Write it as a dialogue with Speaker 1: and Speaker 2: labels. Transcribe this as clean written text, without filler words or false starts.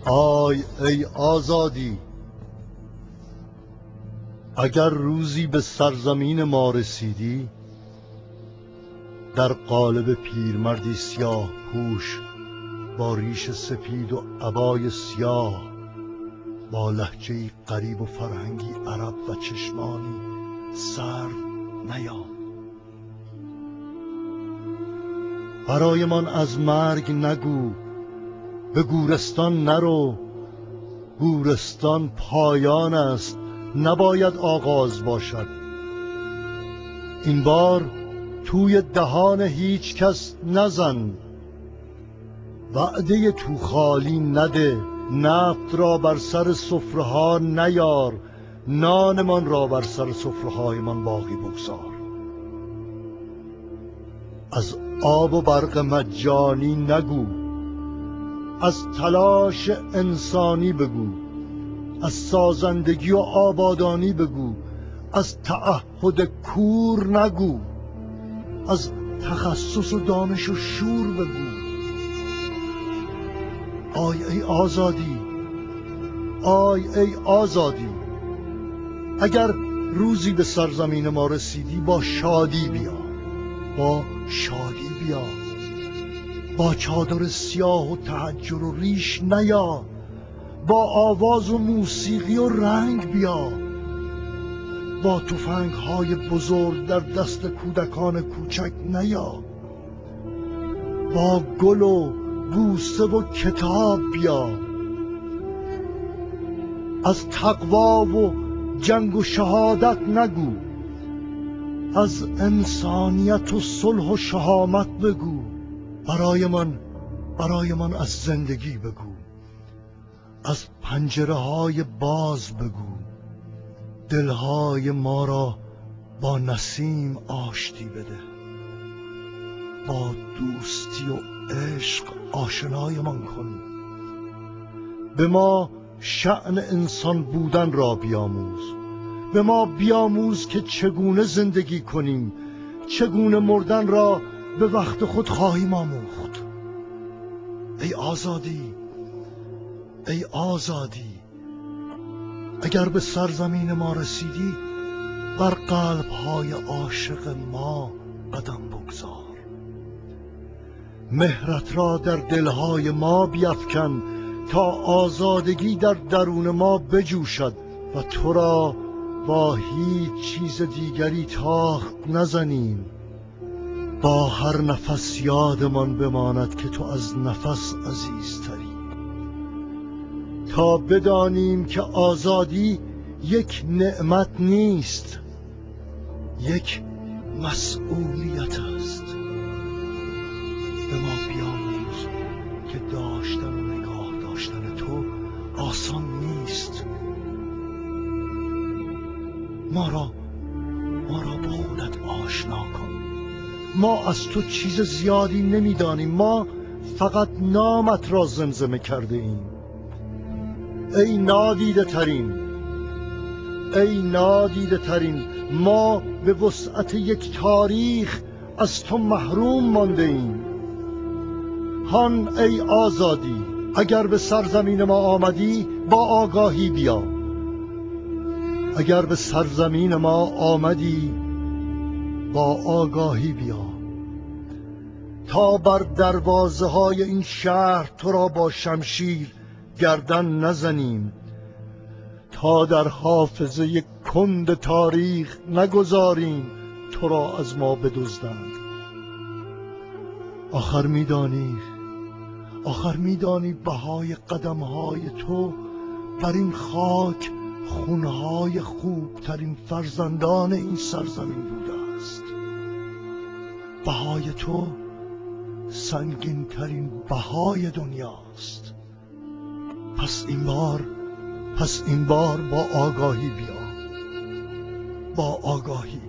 Speaker 1: آی ای آزادی، اگر روزی به سرزمین ما رسیدی، در قالب پیرمردی سیاه پوش با ریش سپید و عبای سیاه، با لهجه‌ای غریب و فرهنگی عرب و چشمانی سرد نیا. برایمان از مرگ نگو، به گورستان نرو، گورستان پایان است، نباید آغاز باشد. این بار توی دهان هیچ کس نزن، وعده تو خالی نده، نفت را بر سر سفره ها نیار، نانمان را بر سر سفره هایمان باقی بگذار. از آب و برق مجانی نگو، از تلاش انسانی بگو، از سازندگی و آبادانی بگو، از تعهد کور نگو، از تخصص و دانش و شور بگو. آی ای آزادی، آی ای آزادی، اگر روزی به سرزمین ما رسیدی، با شادی بیا، با شادی بیا، با چادر سیاه و تحجر و ریش نیا، با آواز و موسیقی و رنگ بیا، با تفنگ های بزرگ در دست کودکان کوچک نیا، با گل و بوسه و کتاب بیا. از تقوا و جنگ و شهادت نگو، از انسانیت و صلح و شهامت بگو. برایمان از زندگی بگو، از پنجره های باز بگو. دلهای ما را با نسیم آشتی بده، با دوستی و عشق آشنایمان کن. به ما شأن انسان بودن را بیاموز، به ما بیاموز که چگونه زندگی کنیم، چگونه مردن را به وقت خود خواهیم آموخت. ای آزادی، ای آزادی، اگر به سرزمین ما رسیدی، بر قلب‌های عاشق ما قدم بگذار. مهرت را در دلهای ما بیفکن تا آزادگی در درون ما بجوشد و تو را با هیچ چیز دیگری تاخت نزنیم. با هر نفس یادمان بماند که تو از نفس عزیزتری، تا بدانیم که آزادی یک نعمت نیست، یک مسئولیت است. به ما بیاموز که داشتن و نگاه داشتن تو آسان نیست. ما را با خودت آشنا کن. ما از تو چیز زیادی نمیدانیم، ما فقط نامت را زمزمه کرده ایم. ای نادیده ترین، ای نادیده ترین، ما به وسعت یک تاریخ از تو محروم مانده ایم. هان ای آزادی، اگر به سرزمین ما آمدی، با آگاهی بیا. اگر به سرزمین ما آمدی، با آگاهی بیا، تا بر دروازه های این شهر تو را با شمشیر گردن نزنیم، تا در حافظه کند تاریخ نگذاریم تو را از ما بدزدند. آخر میدانی بهای قدمهای تو بر این خاک خونهای خوبترین فرزندان این سرزمین بوده است. بهای تو سنگین ترین بهای دنیاست. پس این بار با آگاهی بیا، با آگاهی.